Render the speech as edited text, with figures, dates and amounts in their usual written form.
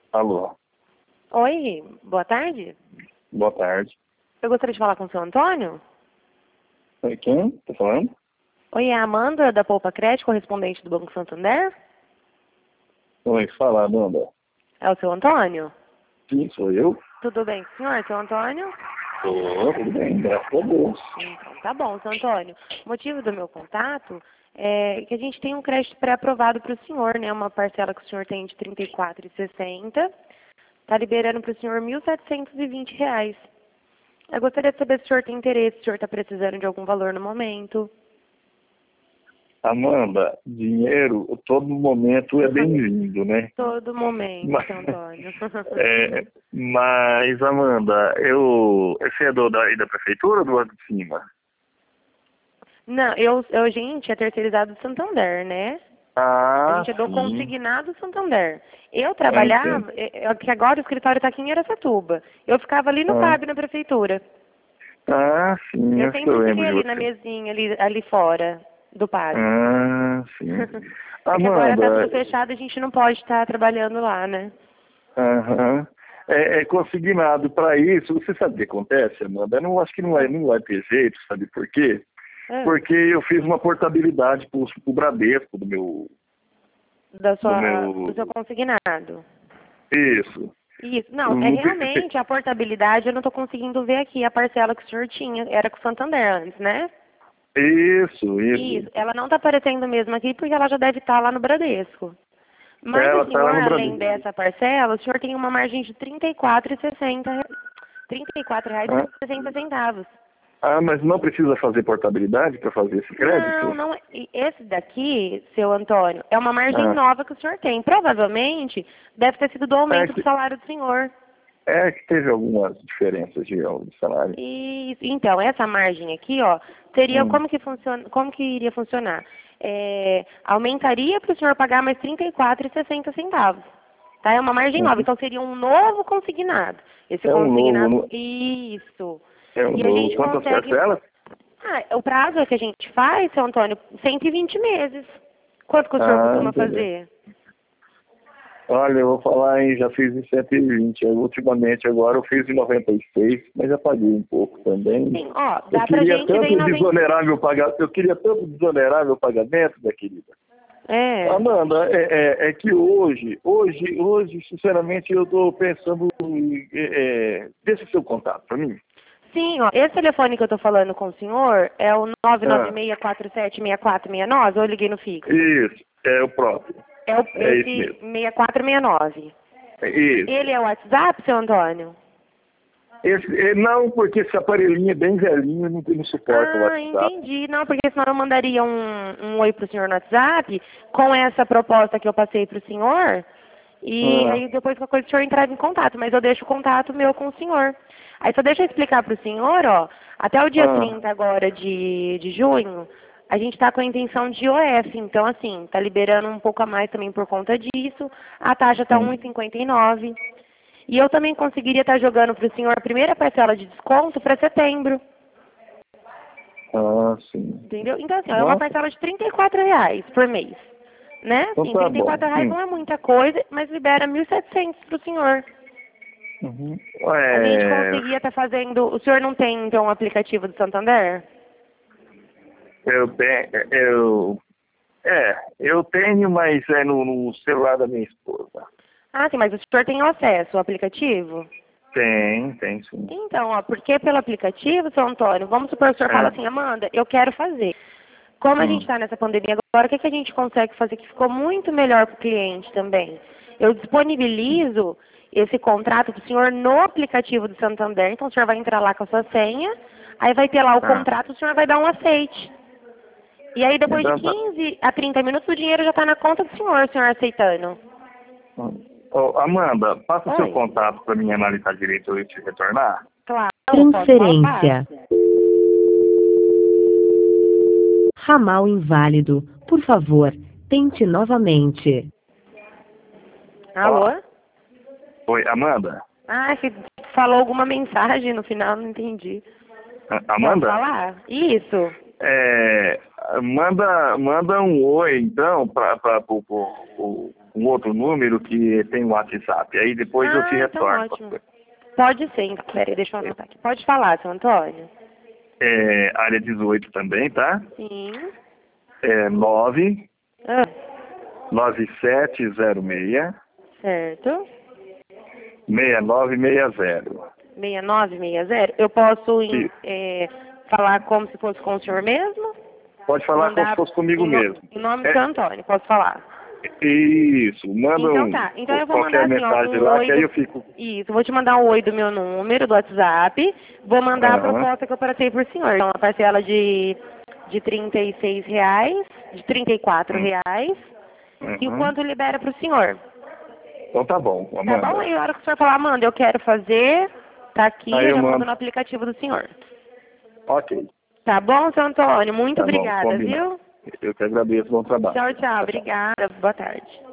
Alô, Oi, boa tarde. boa tarde. Eu gostaria de falar com o seu Antônio. Oi, quem? Tá falando? Oi, é a Amanda da Poupa Crédito, correspondente do Banco Santander. Oi, fala, Amanda. É o seu Antônio? Sim, sou eu. Tudo bem com o senhor, seu Antônio? Tudo bem, graças a Deus. Então, tá bom, seu Antônio. O motivo do meu contato é que a gente tem um crédito pré-aprovado para o senhor, né? Uma parcela que o senhor tem de R$ 34,60. Está liberando para o senhor R$ 1.720. Eu gostaria de saber se o senhor tem interesse, se o senhor está precisando de algum valor no momento. Amanda, dinheiro, todo momento é bem-vindo, né? Todo momento, Mas, seu Antônio. mas, Amanda, esse é aí da prefeitura ou do lado de cima? Não, gente, é terceirizado do Santander, né? A Ah, gente é do sim, consignado Santander. Eu eu entendo. trabalhava, que agora o escritório está aqui em Araçatuba. Eu ficava ali no Ah, PAB, na prefeitura. sim, Eu acho que eu sempre fiquei lembro de ali na você. mesinha, ali fora do PAB. Ah, sim. É que agora está Amanda, tudo fechado, a gente não pode estar trabalhando lá, né? aham. É consignado para isso. Você sabe o que acontece, Amanda? Eu não acho que Ah, não vai ter jeito, sabe por quê? ah, Porque eu fiz uma portabilidade pro Bradesco do do seu meu. consignado. Isso. Isso, não, Eu é não realmente a portabilidade, eu não estou conseguindo ver aqui a parcela que o senhor tinha, era com o Santander antes, né? Isso. Isso, ela não está aparecendo mesmo aqui porque ela já deve estar lá no Bradesco. Mas o Ela tá lá senhor, no além Bradesco. dessa parcela, o senhor tem uma margem de Ah, R$ 34,60. mas não precisa fazer portabilidade para fazer esse Não, crédito? não, esse daqui, seu Antônio, é uma margem Ah, nova que o senhor tem. Provavelmente deve ter sido do é aumento do que, salário do senhor. é que teve algumas diferenças de salário. Isso. Então, essa margem aqui, ó, seria Hum. como que iria funcionar? Aumentaria para o senhor pagar mais R$ 34,60. Tá? É uma margem nova, Uhum. então seria um novo consignado. Esse É um novo, consignado, isso. é um E a novo. gente Quantas consegue. parcelas? O prazo que a gente faz, seu Antônio, 120 meses. Quanto que o senhor costuma Entendeu. fazer? Olha, eu vou falar em, já fiz em 120. Ultimamente agora eu fiz em 96, mas já paguei um pouco também. Sim, ó, Eu dá pra queria gente ver em tanto 90. desonerar meu pagamento, eu queria tanto desonerar meu pagamento, minha querida. É. Amanda, é que hoje, sinceramente, eu estou pensando em. Deixa seu contato para mim. Sim, ó, esse telefone que eu tô falando com o senhor é o Ah, 996476469, ou eu liguei no fixo? isso, é o próprio. É É isso esse mesmo. 6469. É isso. Ele é o WhatsApp, seu Antônio? Não, porque esse aparelhinho é bem velhinho, não suporta o Ah, WhatsApp. entendi. Não, porque senão eu mandaria um oi pro senhor no WhatsApp com essa proposta que eu passei pro senhor. E Ah, aí depois qualquer coisa o senhor entrava em contato, mas eu deixo o contato meu com o senhor. Aí só deixa eu explicar pro senhor, ó, até o dia ah, 30 agora de junho, a gente está com a intenção de OF, então assim, tá liberando um pouco a mais também por conta disso, a taxa tá hum. 1,59. E eu também conseguiria estar jogando pro senhor a primeira parcela de desconto para setembro. Sim. Entendeu? Então, assim, ó, é uma Nossa, parcela de R$ 34 por mês. Né? então Assim, tá R$ 34 bom. não é muita coisa, mas libera 1.700 para o senhor. Uhum. A gente conseguia estar fazendo... O senhor não tem, então, um aplicativo do Santander? Eu tenho, mas é no celular da minha esposa. Ah, sim, mas o senhor tem acesso ao aplicativo? Tem sim. Então, ó, porque pelo aplicativo, seu Antônio, vamos supor que o senhor fala É. assim, Amanda, eu quero fazer. Como a gente Hum. está nessa pandemia agora, o que a gente consegue fazer que ficou muito melhor para o cliente também? Eu disponibilizo esse contrato para o senhor no aplicativo do Santander, então o senhor vai entrar lá com a sua senha, aí vai ter lá o Ah. contrato, o senhor vai dar um aceite. E aí depois de Então tá. 15 a 30 minutos o dinheiro já está na conta do senhor aceitando. Ô, Amanda, passa o seu Oi. contato para mim analisar direito e te retornar. Claro, posso falar. Transferência. Ramal inválido. Por favor, tente novamente. Alô? Ó, oi, Amanda? Ah, que falou alguma mensagem no final, não entendi. Posso Amanda? falar? Isso. Manda um oi, então, para um outro número que tem um WhatsApp. Aí depois eu te então retorno. ótimo. Pode ser, então. Peraí, deixa eu anotar aqui. Pode falar, seu Antônio. Área 18 também, tá? Sim. 9 Ah, 9706 certo. 6960. 6960. Eu posso falar como se fosse com o senhor mesmo? Pode falar como se fosse comigo mesmo. Em nome do seu Antônio, posso falar? Isso, manda Então tá. Então eu vou mandar qualquer assim, ó, mensagem um lá, oi que aí eu fico... Isso, vou te mandar um oi do meu número, do WhatsApp. Vou mandar a proposta que eu passei por senhor. Então, a parcela de R$36, de R$34. E o quanto libera para o senhor? Então tá bom, Tá Amanda. bom? E a hora que o senhor falar, Amanda, eu quero fazer, tá aqui, Aí eu eu já mando. mando no aplicativo do senhor. Ok. Tá bom, seu Antônio? Muito Tá bom, obrigada, combinado. viu? Eu que agradeço, bom trabalho. Tchau, tchau. Obrigada. Boa tarde.